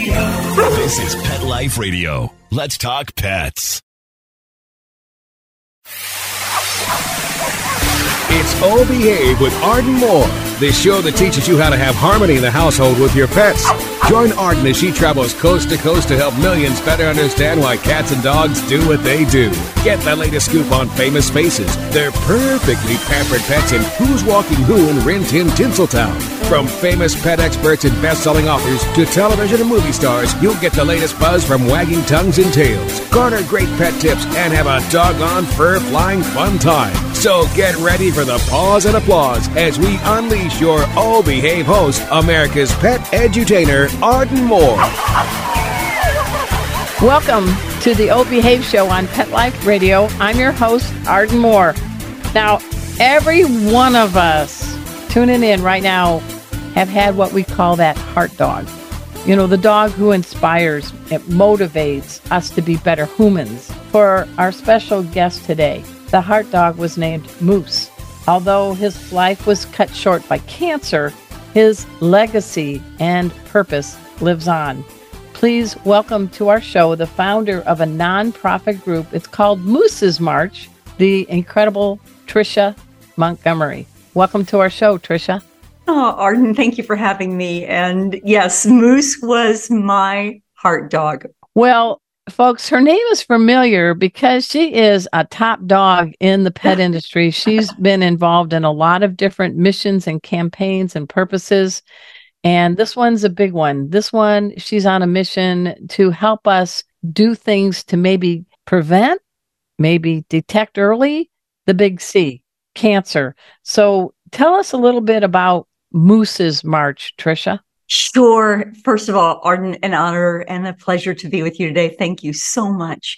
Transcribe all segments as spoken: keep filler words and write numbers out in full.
This is Pet Life Radio. Let's talk pets. It's Oh Behave with Arden Moore, the show that teaches you how to have harmony in the household with your pets. Join Arden as she travels coast to coast to help millions better understand why cats and dogs do what they do. Get the latest scoop on famous faces, their perfectly pampered pets, and who's walking who in Rin Tin Tinseltown. From famous pet experts and best-selling authors to television and movie stars, you'll get the latest buzz from wagging tongues and tails, garner great pet tips, and have a doggone fur-flying fun time. So get ready for the pause and applause as we unleash your Oh Behave host, America's pet edutainer, Arden Moore. Welcome to the Oh Behave Show on Pet Life Radio. I'm your host, Arden Moore. Now, every one of us tuning in right now have had what we call that heart dog. You know, the dog who inspires, it motivates us to be better humans. For our special guest today, the heart dog was named Moose. Although his life was cut short by cancer, his legacy and purpose lives on. Please welcome to our show the founder of a nonprofit group. It's called Moose's March, the incredible Tricia Montgomery. Welcome to our show, Tricia. Oh, Arden, thank you for having me. And yes, Moose was my heart dog. Well, folks, her name is familiar because she is a top dog in the pet industry. She's been involved in a lot of different missions and campaigns and purposes. And this one's a big one. This one, she's on a mission to help us do things to maybe prevent, maybe detect early, the big C, cancer. So tell us a little bit about Moose's March, Tricia. Sure. First of all, Arden, an honor and a pleasure to be with you today. Thank you so much.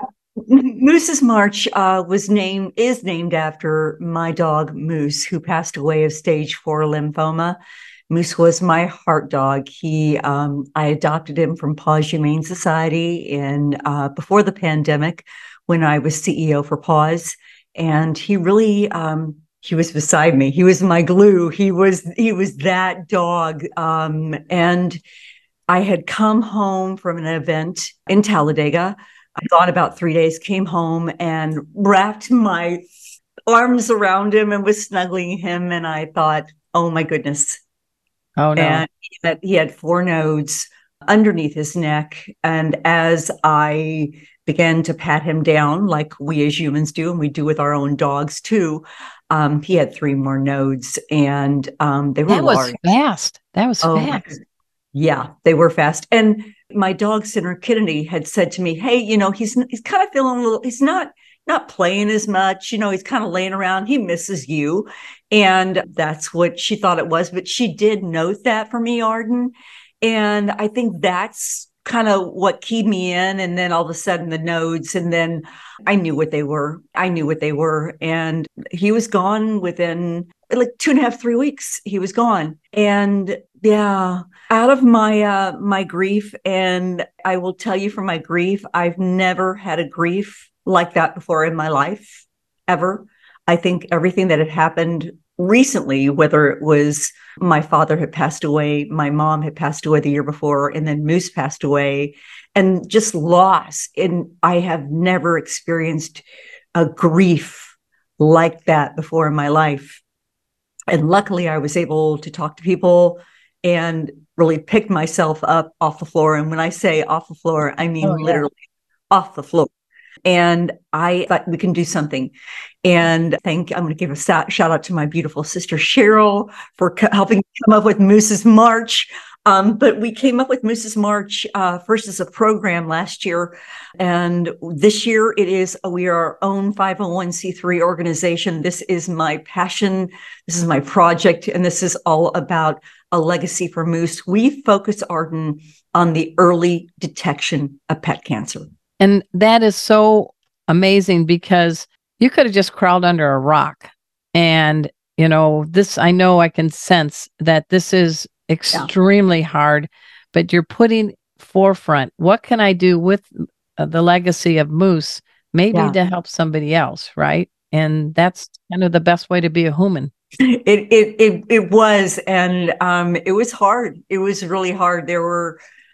Moose's March uh, was named is named after my dog Moose, who passed away of stage four lymphoma. Moose was my heart dog. He, um, I adopted him from Paws Humane Society in uh, before the pandemic, when I was C E O for Paws, and he really. Um, He was beside me. He was my glue. He was he was that dog. Um, and I had come home from an event in Talladega. I thought about three days, came home and wrapped my arms around him and was snuggling him. And I thought, oh, my goodness. Oh, no. And he had, he had four nodes underneath his neck. And as I began to pat him down, like we as humans do, and we do with our own dogs too, Um, he had three more nodes, and um, they were that was large. fast. That was oh, fast. Yeah, they were fast. And my dog center, Kennedy, had said to me, "Hey, you know, he's he's kind of feeling a little. He's not not playing as much. You know, he's kind of laying around. He misses you." And that's what she thought it was. But she did note that for me, Arden, and I think that's kind of what keyed me in. And then all of a sudden the nodes, and then I knew what they were. I knew what they were. And he was gone within like two and a half, three weeks. He was gone. And yeah, out of my, uh, my grief. And I will tell you, from my grief, I've never had a grief like that before in my life, ever. I think everything that had happened recently, whether it was my father had passed away, my mom had passed away the year before, and then Moose passed away, and just loss. And I have never experienced a grief like that before in my life. And luckily, I was able to talk to people and really pick myself up off the floor. And when I say off the floor, I mean, oh, yeah. literally off the floor. And I thought we can do something. And I think I'm going to give a shout out to my beautiful sister, Cheryl, for co- helping come up with Moose's March. Um, but we came up with Moose's March uh, first as a program last year. And this year it is, we are our own five oh one c three organization. This is my passion. This is my project. And this is all about a legacy for Moose. We focus, Arden, on the early detection of pet cancer. And that is so amazing, because you could have just crawled under a rock. And, you know, this, I know I can sense that this is extremely yeah. hard, but you're putting forefront. What can I do with uh, the legacy of Moose, maybe yeah. to help somebody else, right? And that's kind of the best way to be a human. It it it it was, and um, it was hard. It was really hard. There were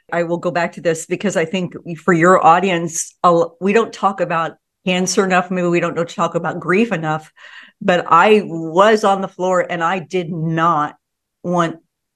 I will go back to this because I think for your audience, I'll, we don't talk about cancer enough. Maybe we don't know to talk about grief enough, but I was on the floor and I did not want,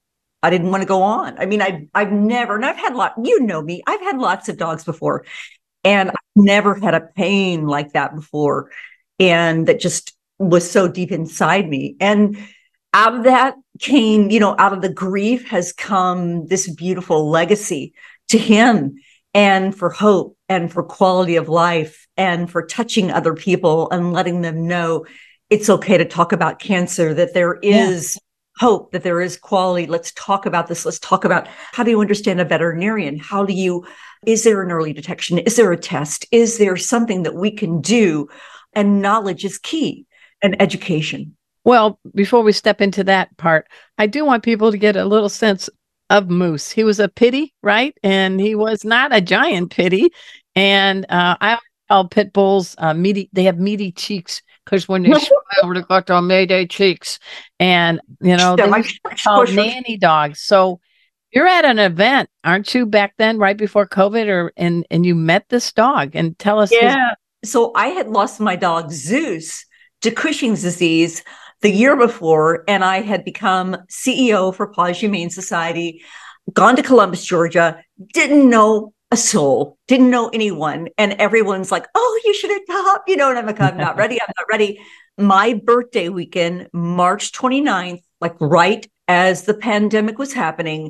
I didn't want to go on. I mean, I, I've never, and I've had a lot, you know me, I've had lots of dogs before, and I've never had a pain like that before. And that just was so deep inside me. And out of that came, you know, out of the grief has come this beautiful legacy to him, and for hope and for quality of life and for touching other people and letting them know it's okay to talk about cancer, that there is yeah. hope, that there is quality. Let's talk about this. Let's talk about, how do you understand a veterinarian? How do you, is there an early detection? Is there a test? Is there something that we can do? And knowledge is key, and education. Well, before we step into that part, I do want people to get a little sense of Moose. He was a pitty, right? And he was not a giant pitty. And uh, I call pit bulls uh, meaty. They have meaty cheeks because when they smile, they got their meaty cheeks. And, you know, Yeah, they're called nanny dogs. So you're at an event, aren't you, back then, right before COVID, or and and you met this dog, and tell us. Yeah. His- so I had lost my dog Zeus to Cushing's disease the year before, and I had become C E O for Paws Humane Society, gone to Columbus, Georgia, didn't know a soul, didn't know anyone. And everyone's like, oh, you should adopt, you know, and I'm like, I'm not ready. I'm not ready. My birthday weekend, March twenty-ninth, like right as the pandemic was happening,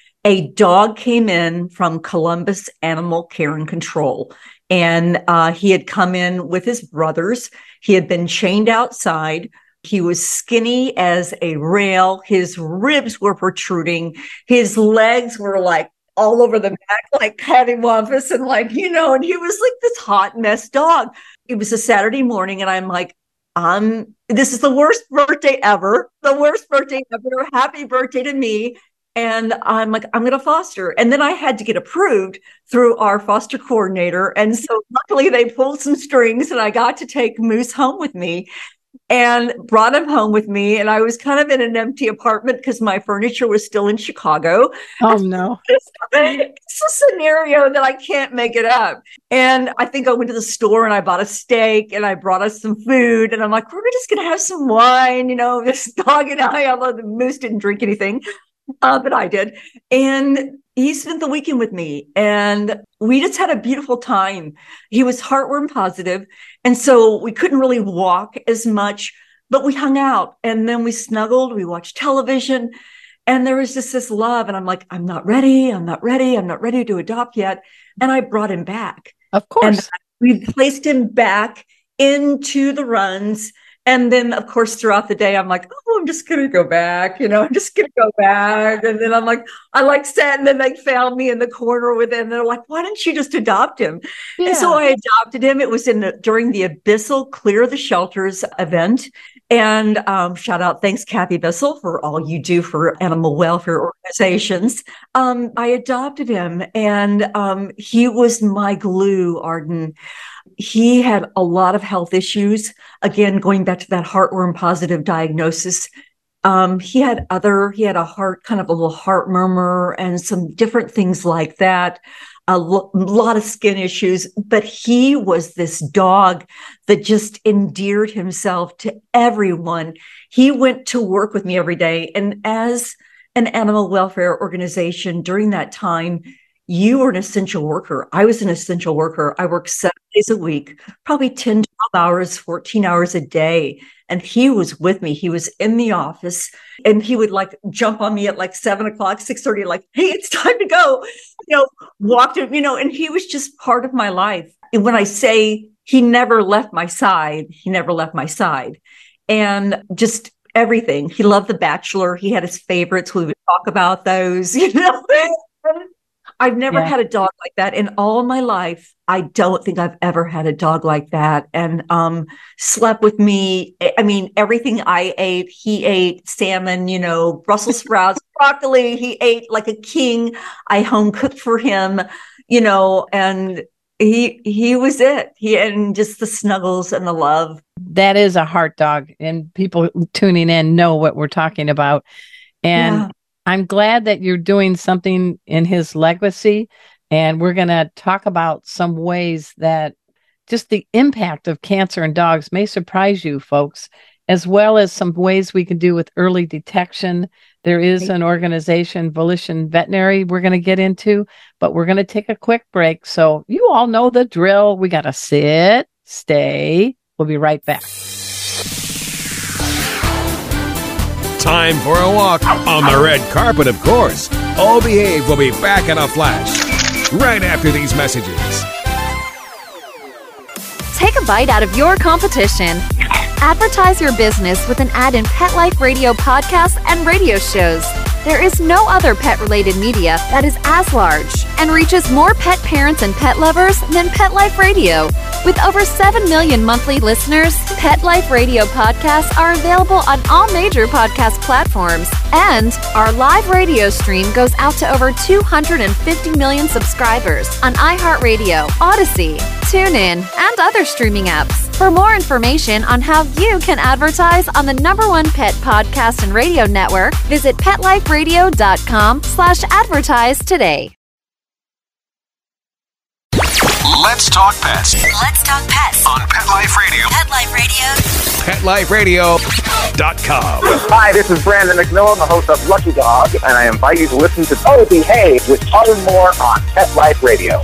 a dog came in from Columbus Animal Care and Control. And uh, he had come in with his brothers. He had been chained outside. He was skinny as a rail. His ribs were protruding. His legs were like all over the back, like cattywampus, and like, you know, and he was like this hot mess dog. It was a Saturday morning, and I'm like, um, this is the worst birthday ever. The worst birthday ever. Happy birthday to me. And I'm like, I'm going to foster. And then I had to get approved through our foster coordinator. And so luckily they pulled some strings, and I got to take Moose home with me. And brought him home with me. And I was kind of in an empty apartment because my furniture was still in Chicago. Oh, no. It's, it's a scenario that I can't make it up. And I think I went to the store and I bought a steak and I brought us some food. And I'm like, we're just going to have some wine. You know, this dog and I, although the Moose didn't drink anything, uh, but I did. And he spent the weekend with me, and we just had a beautiful time. He was heartworm positive, and so we couldn't really walk as much, but we hung out, and then we snuggled, we watched television, and there was just this love. And I'm like, I'm not ready. I'm not ready. I'm not ready to adopt yet. And I brought him back. Of course. And we placed him back into the runs. And then, of course, throughout the day, I'm like, oh, I'm just going to go back. You know, I'm just going to go back. And then I'm like, I like sat, and then they found me in the corner with him. And they're like, why didn't you just adopt him? Yeah. And so I adopted him. It was in the, during the Abyssal Clear the Shelters event. And um, shout out, thanks, Kathy Bissell, for all you do for animal welfare organizations. Um, I adopted him, and um, he was my glue, Arden. He had a lot of health issues. Again, going back to that heartworm positive diagnosis. Um, he had other, he had a heart, kind of a little heart murmur and some different things like that. A lo- lot of skin issues, but he was this dog that just endeared himself to everyone. He went to work with me every day. And as an animal welfare organization during that time, you were an essential worker. I was an essential worker. I worked seven days a week, probably ten, twelve hours, fourteen hours a day. And he was with me. He was in the office, and he would like jump on me at like seven o'clock, six thirty, like, hey, it's time to go, you know, walked him, you know, and he was just part of my life. And when I say he never left my side, he never left my side. And just everything. He loved The Bachelor. He had his favorites. We would talk about those, you know. I've never yeah. had a dog like that in all my life. I don't think I've ever had a dog like that. And um, slept with me. I mean, everything I ate, he ate. Salmon, you know, Brussels sprouts, broccoli. He ate like a king. I home cooked for him, you know, and he he was it. He and just the snuggles and the love. That is a heart dog, and people tuning in know what we're talking about. And yeah. I'm glad that you're doing something in his legacy. And we're going to talk about some ways that just the impact of cancer in dogs may surprise you, folks, as well as some ways we can do with early detection. There is an organization, Volition Veterinary, we're going to get into, but we're going to take a quick break. So you all know the drill. We got to sit, stay. We'll be right back. Time for a walk on the red carpet, of course. Oh Behave will be back in a flash right after these messages. Take a bite out of your competition. Advertise your business with an ad in Pet Life Radio podcasts and radio shows. There is no other pet-related media that is as large and reaches more pet parents and pet lovers than Pet Life Radio. With over seven million monthly listeners, Pet Life Radio podcasts are available on all major podcast platforms. And our live radio stream goes out to over two hundred fifty million subscribers on iHeartRadio, Odyssey, TuneIn, and other streaming apps. For more information on how you can advertise on the number one pet podcast and radio network, visit PetLifeRadio.com slash advertise today. Let's talk pets. Let's talk pets On Pet Life Radio. Pet Life Radio. Pet Life Radio dot com. Hi, this is Brandon McMillan, the host of Lucky Dog, and I invite you to listen to Oh Behave with Arden Moore on Pet Life Radio.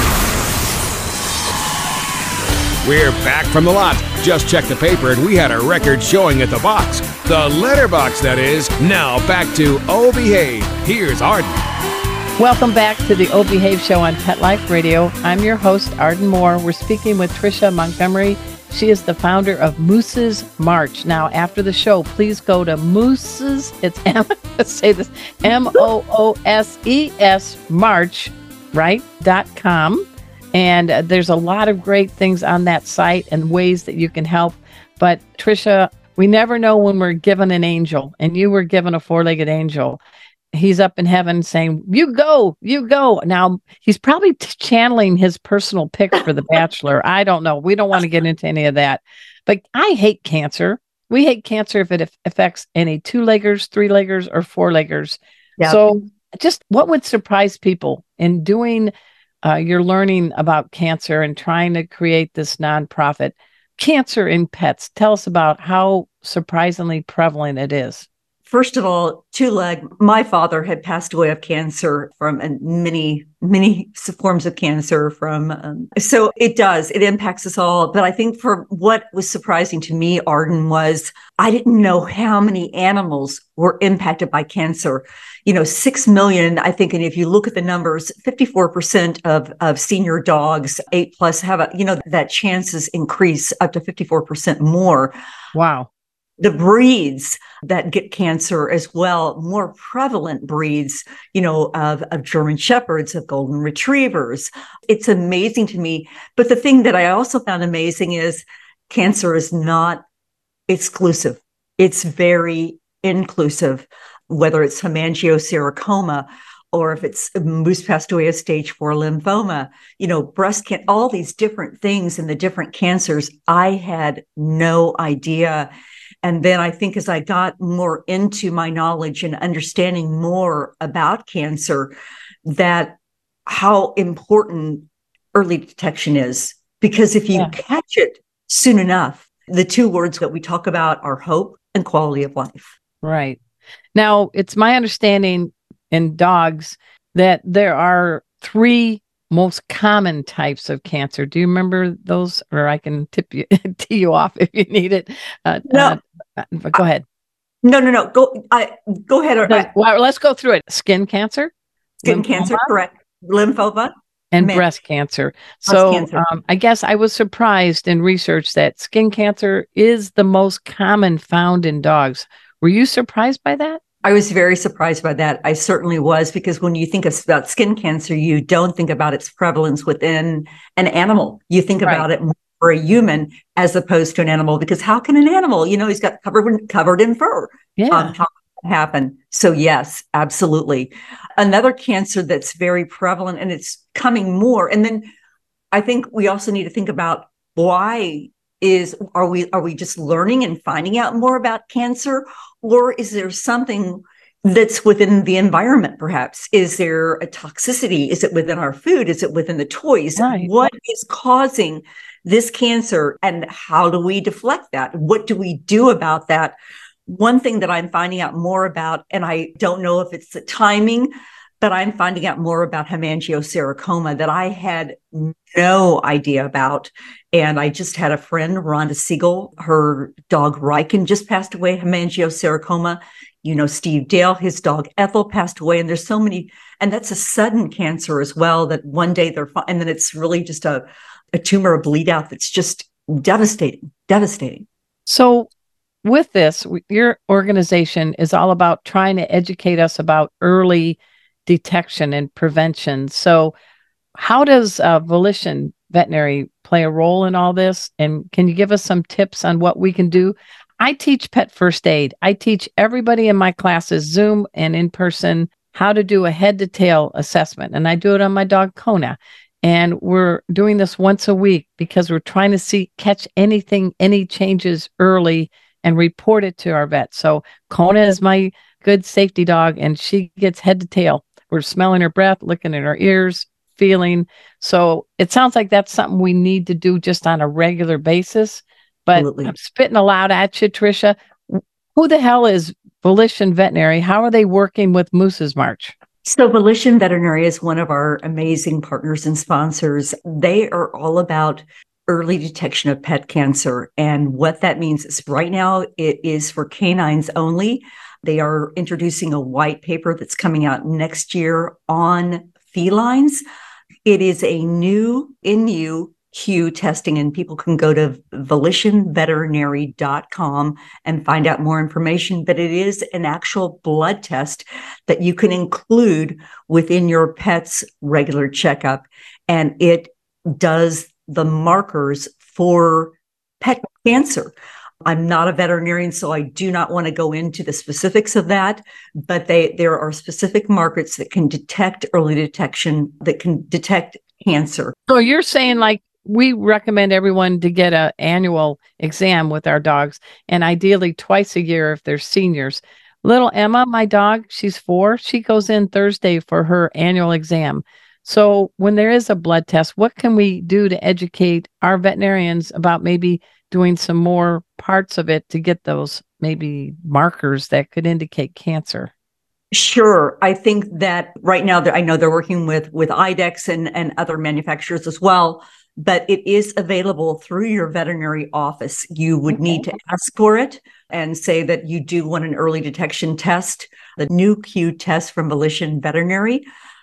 We're back from the lot. Just checked the paper and we had a record showing at the box. The letterbox, that is. Now back to Oh Behave. Here's Arden. Welcome back to the Oh Behave Show on Pet Life Radio. I'm your host, Arden Moore. We're speaking with Tricia Montgomery. She is the founder of Moose's March. Now, after the show, please go to Moose's, it's M, let's say this, M O O S E S March, right, dot com. And uh, there's a lot of great things on that site and ways that you can help. But Tricia, we never know when we're given an angel, and you were given a four-legged angel. He's up in heaven saying, you go, you go. Now, he's probably t- channeling his personal picks for The Bachelor. I don't know. We don't want to get into any of that. But I hate cancer. We hate cancer if it af- affects any two-leggers, three-leggers, or four-leggers. Yep. So just what would surprise people in doing uh, your learning about cancer and trying to create this nonprofit, Cancer in Pets? Tell us about how surprisingly prevalent it is. First of all, two-leg, my father had passed away of cancer from and many, many forms of cancer from. Um, so it does, it impacts us all. But I think for what was surprising to me, Arden, was I didn't know how many animals were impacted by cancer. You know, six million, I think. And if you look at the numbers, fifty-four percent of, of senior dogs, eight plus have a, you know, that chances increase up to fifty-four percent more. Wow. The breeds that get cancer as well, more prevalent breeds, you know, of, of German Shepherds, of Golden Retrievers. It's amazing to me. But the thing that I also found amazing is cancer is not exclusive. It's very inclusive, whether it's hemangiosarcoma or if it's Moose passed away of stage four lymphoma, you know, breast cancer, all these different things and the different cancers. I had no idea. And then I think as I got more into my knowledge and understanding more about cancer, that how important early detection is. Because if you yeah. catch it soon enough, the two words that we talk about are hope and quality of life. Right. Now, it's my understanding in dogs that there are three most common types of cancer. Do you remember those? Or I can tip you, tee you off if you need it. Uh, no. Uh, but go ahead. No, no, no. Go I, Go ahead. Or, no, well, let's go through it. Skin cancer. Skin lymphoma, cancer, correct. Lymphoma. And Man. breast cancer. Breast so cancer. Um, I guess I was surprised in research that skin cancer is the most common found in dogs. Were you surprised by that? I was very surprised by that. I certainly was, because when you think about skin cancer, you don't think about its prevalence within an animal. You think right. about it more for a human as opposed to an animal, because how can an animal, you know, he's got covered in, covered in fur. Yeah. Um, how can that happen? So yes, absolutely. Another cancer that's very prevalent, and it's coming more. And then I think we also need to think about why is, are we, are we just learning and finding out more about cancer? Or is there something that's within the environment, perhaps. Is there a toxicity? Is it within our food? Is it within the toys? Right. What is causing this cancer, and how do we deflect that? What do we do about that? One thing that I'm finding out more about, and I don't know if it's the timing, but I'm finding out more about hemangiosarcoma that I had no idea about. And I just had a friend, Rhonda Siegel, her dog Riken just passed away, hemangiosarcoma. You know, Steve Dale, his dog Ethel passed away. And there's so many, and that's a sudden cancer as well, that one day they're fine. And then it's really just a, a tumor, a bleed out that's just devastating, devastating. So with this, your organization is all about trying to educate us about early detection and prevention. So how does uh, Volition Veterinary play a role in all this? And can you give us some tips on what we can do? I teach pet first aid. I teach everybody in my classes, Zoom and in person, how to do a head to tail assessment. And I do it on my dog, Kona. And we're doing this once a week because we're trying to see, catch anything, any changes early and report it to our vet. So Kona is my good safety dog, and she gets head to tail. We're smelling her breath, looking at her ears, feeling. So it sounds like that's something we need to do just on a regular basis. But Absolutely. I'm spitting aloud at you, Tricia. Who the hell is Volition Veterinary? How are they working with Moose's March? So Volition Veterinary is one of our amazing partners and sponsors. They are all about early detection of pet cancer. And what that means is right now it is for canines only. They are introducing a white paper that's coming out next year on felines. It is a new N U Q testing, and people can go to volition veterinary dot com and find out more information. But it is an actual blood test that you can include within your pet's regular checkup. And it does the markers for pet cancer. I'm not a veterinarian, so I do not want to go into the specifics of that, but they there are specific markers that can detect early detection, that can detect cancer. So you're saying, like, we recommend everyone to get an annual exam with our dogs, and ideally twice a year if they're seniors. Little Emma, my dog, she's four. She goes in Thursday for her annual exam. So when there is a blood test, what can we do to educate our veterinarians about maybe doing some more parts of it to get those maybe markers that could indicate cancer? Sure. I think that right now, I know they're working with, with IDEXX and, and other manufacturers as well, but it is available through your veterinary office. You would okay. need to ask for it and say that you do want an early detection test, the new Q test from Volition Veterinary.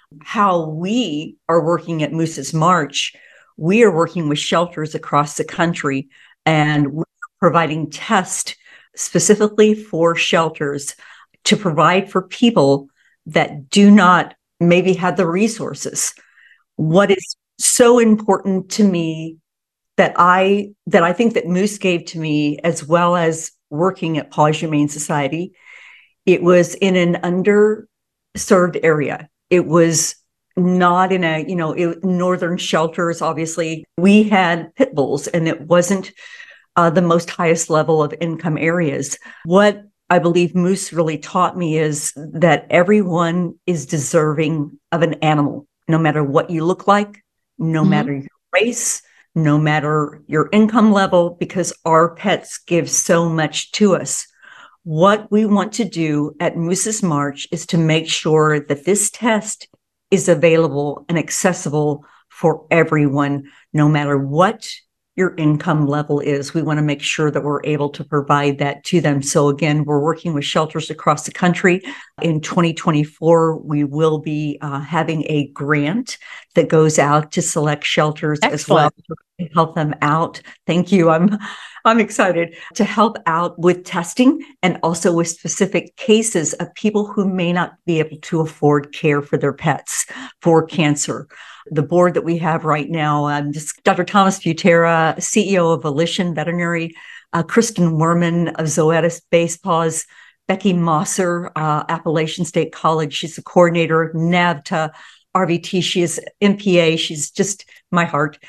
How we are working at Moose's March, we are working with shelters across the country, and we're providing tests specifically for shelters to provide for people that do not maybe have the resources. What is so important to me that I that I think that Moose gave to me, as well as working at Paws Humane Society, it was in an underserved area. It was not in a, you know, it, northern shelters, obviously. We had pit bulls, and it wasn't uh, the most highest level of income areas. What I believe Moose really taught me is that everyone is deserving of an animal, no matter what you look like, no mm-hmm. matter your race, no matter your income level, because our pets give so much to us. What we want to do at Moose's March is to make sure that this test is available and accessible for everyone, no matter what your income level is. We want to make sure that we're able to provide that to them. So again, we're working with shelters across the country. In twenty twenty-four, we will be uh, having a grant that goes out to select shelters Excellent. As well to help them out. Thank you. I'm I'm excited to help out with testing and also with specific cases of people who may not be able to afford care for their pets for cancer. The board that we have right now, um, just Doctor Thomas Butera, C E O of Volition Veterinary, uh, Kristen Werman of Zoetis Base Paws, Becky Mosser, uh, Appalachian State College. She's the coordinator, NAVTA, R V T. She is M P A. She's just my heart.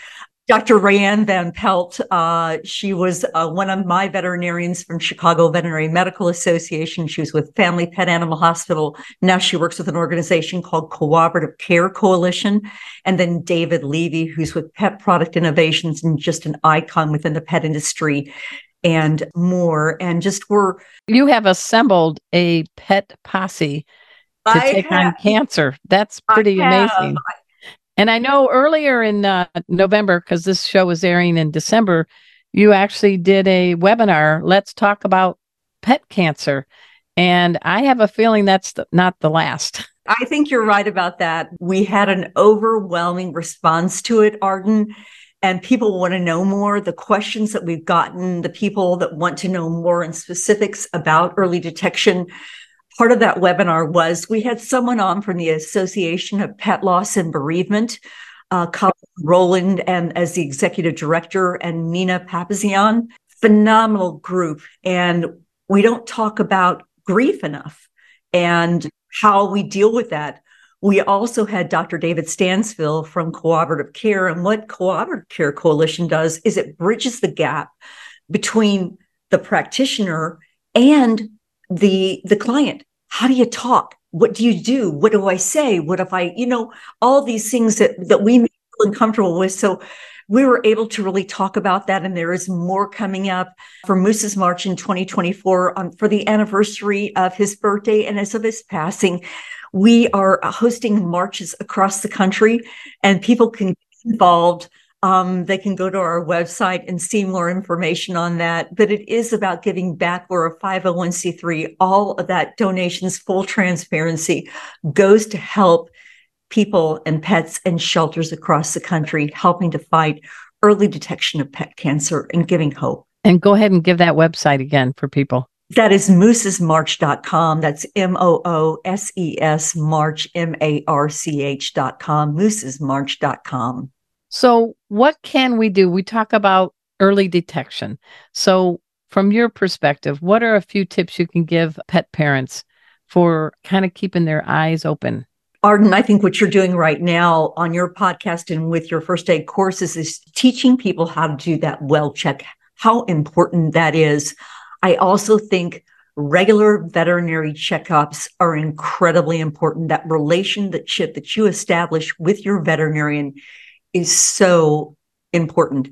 Doctor Rayanne Van Pelt, uh, she was uh, one of my veterinarians from Chicago Veterinary Medical Association. She was with Family Pet Animal Hospital. Now she works with an organization called Cooperative Care Coalition. And then David Levy, who's with Pet Product Innovations and just an icon within the pet industry and more. And just we're... You have assembled a pet posse to I take have, on cancer. That's pretty amazing. And I know earlier in uh, November, because this show was airing in December, you actually did a webinar, Let's Talk About Pet Cancer. And I have a feeling that's the, not the last. I think you're right about that. We had an overwhelming response to it, Arden, and people want to know more. The questions that we've gotten, the people that want to know more in specifics about early detection. Part of that webinar was we had someone on from the Association of Pet Loss and Bereavement, uh, Colin Rowland, and as the executive director, and Nina Papazian. Phenomenal group. And we don't talk about grief enough and how we deal with that. We also had Doctor David Stansfield from Cooperative Care. And what Cooperative Care Coalition does is it bridges the gap between the practitioner and the the client. How do you talk? What do you do? What do I say? What if I, you know, all these things that that we feel uncomfortable with. So we were able to really talk about that. And there is more coming up for Moose's March in twenty twenty-four um, for the anniversary of his birthday and as of his passing. We are hosting marches across the country, and people can get involved. Um, they can go to our website and see more information on that. But it is about giving back. We're a five oh one c three. All of that donations, full transparency, goes to help people and pets and shelters across the country, helping to fight early detection of pet cancer and giving hope. And go ahead and give that website again for people. That is mooses march dot com. That's M O O S E S March, M A R C H dot com, mooses march dot com. So what can we do? We talk about early detection. So from your perspective, what are a few tips you can give pet parents for kind of keeping their eyes open? Arden, I think what you're doing right now on your podcast and with your first aid courses is teaching people how to do that well check, how important that is. I also think regular veterinary checkups are incredibly important. That relationship that you establish with your veterinarian is so important.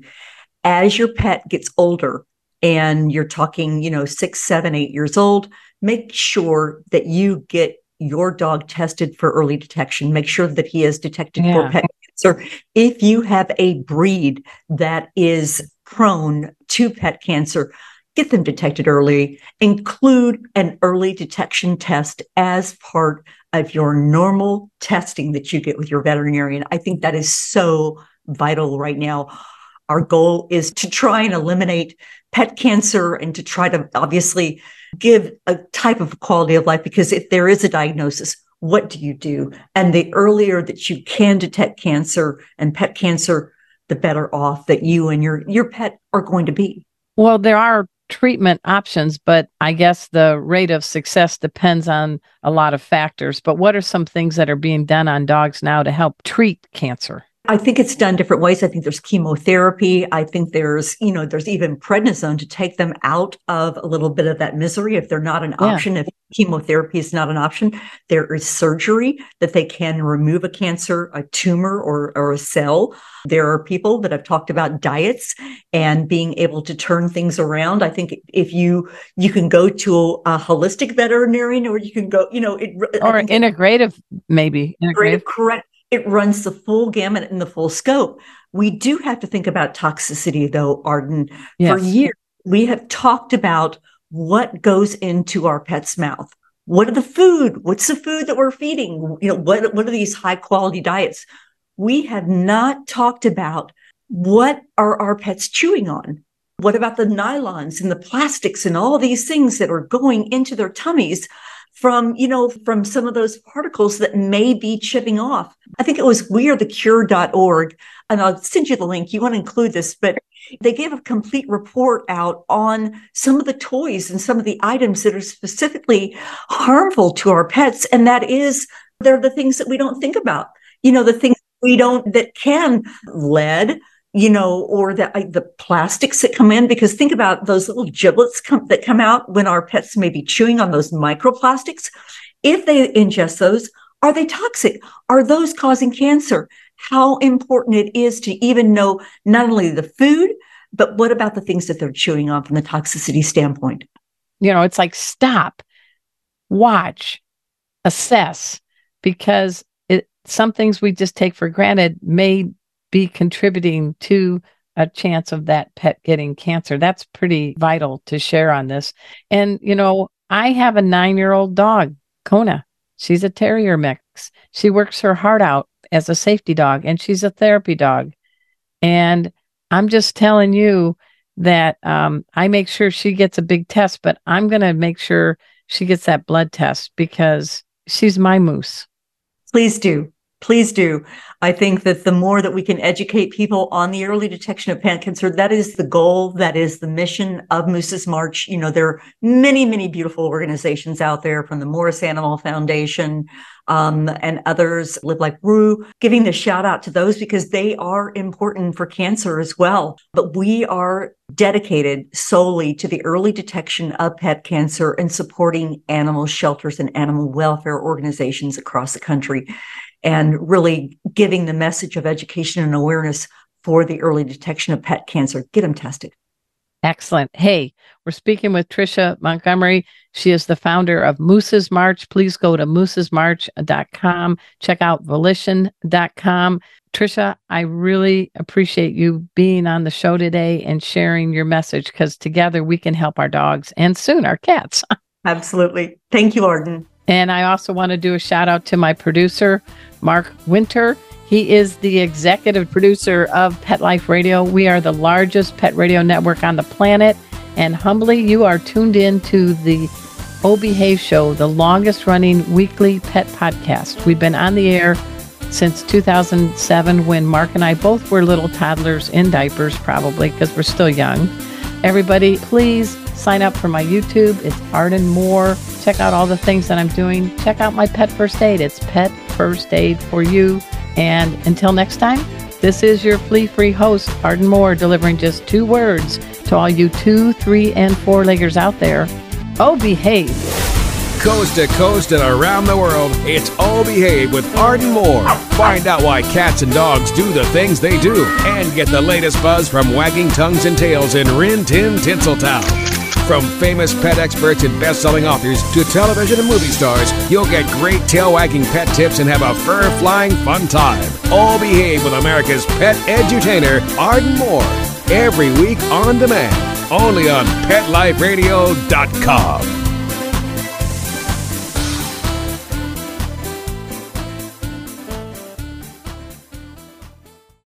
As your pet gets older and you're talking, you know, six, seven, eight years old, make sure that you get your dog tested for early detection. Make sure that he is detected Yeah. for pet cancer. If you have a breed that is prone to pet cancer, get them detected early. Include an early detection test as part of your normal testing that you get with your veterinarian. I think that is so vital right now. Our goal is to try and eliminate pet cancer and to try to obviously give a type of quality of life, because if there is a diagnosis, what do you do? And the earlier that you can detect cancer and pet cancer, the better off that you and your, your pet are going to be. Well, there are treatment options, but I guess the rate of success depends on a lot of factors. But what are some things that are being done on dogs now to help treat cancer? I think it's done different ways. I think there's chemotherapy. I think there's, you know, there's even prednisone to take them out of a little bit of that misery if they're not an Yeah. option. If chemotherapy is not an option, there is surgery that they can remove a cancer, a tumor, or, or a cell. There are people that have talked about diets and being able to turn things around. I think if you you can go to a holistic veterinarian, or you can go, you know, it Or integrative, maybe. Integrative. correct. It runs the full gamut and the full scope. We do have to think about toxicity, though, Arden. Yes. For years, we have talked about what goes into our pet's mouth. What are the food? What's the food that we're feeding? You know, what, what are these high quality diets? We have not talked about what are our pets chewing on. What about the nylons and the plastics and all these things that are going into their tummies from, you know, from some of those particles that may be chipping off? I think it was we are the cure dot org, and I'll send you the link. You want to include this, but they gave a complete report out on some of the toys and some of the items that are specifically harmful to our pets. And that is, they're the things that we don't think about. You know, the things we don't, that can, lead, you know, or the, the plastics that come in, because think about those little giblets come, that come out when our pets may be chewing on those microplastics. If they ingest those, are they toxic? Are those causing cancer? How important it is to even know not only the food, but what about the things that they're chewing on from the toxicity standpoint? You know, it's like stop, watch, assess, because it, some things we just take for granted may be contributing to a chance of that pet getting cancer. That's pretty vital to share on this. And, you know, I have a nine-year-old dog, Kona. She's a terrier mix. She works her heart out as a safety dog, and she's a therapy dog. And I'm just telling you that um, I make sure she gets a big test, but I'm going to make sure she gets that blood test because she's my moose. Please do. Please do. I think that the more that we can educate people on the early detection of pet cancer, that is the goal. That is the mission of Moose's March. You know, there are many, many beautiful organizations out there, from the Morris Animal Foundation um, and others, Live Like Rue, giving the shout out to those because they are important for cancer as well. But we are dedicated solely to the early detection of pet cancer and supporting animal shelters and animal welfare organizations across the country, and really giving the message of education and awareness for the early detection of pet cancer. Get them tested. Excellent. Hey, we're speaking with Tricia Montgomery. She is the founder of Moose's March. Please go to mooses march dot com. Check out volition dot com. Tricia, I really appreciate you being on the show today and sharing your message, because together we can help our dogs and soon our cats. Absolutely. Thank you, Arden. And I also want to do a shout out to my producer, Mark Winter. He is the executive producer of Pet Life Radio. We are the largest pet radio network on the planet. And humbly, you are tuned in to the Oh Behave Show, the longest running weekly pet podcast. We've been on the air since two thousand seven, when Mark and I both were little toddlers in diapers, probably because we're still young. Everybody, please sign up for my YouTube. It's Arden Moore. Check out all the things that I'm doing. Check out my Pet First Aid. It's Pet First Aid for you. And until next time, this is your flea-free host, Arden Moore, delivering just two words to all you two, three, and four-leggers out there. Oh, behave. Coast to coast and around the world, it's Oh Behave with Arden Moore. Find out why cats and dogs do the things they do, and get the latest buzz from wagging tongues and tails in Rin Tin Tinseltown. From famous pet experts and best-selling authors to television and movie stars, you'll get great tail-wagging pet tips and have a fur-flying fun time. All Behave with America's pet edutainer, Arden Moore. Every week on demand, only on pet life radio dot com.